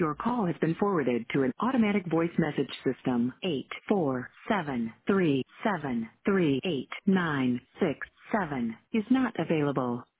Your call has been forwarded to an automatic voice message system. 84737389667 is not available.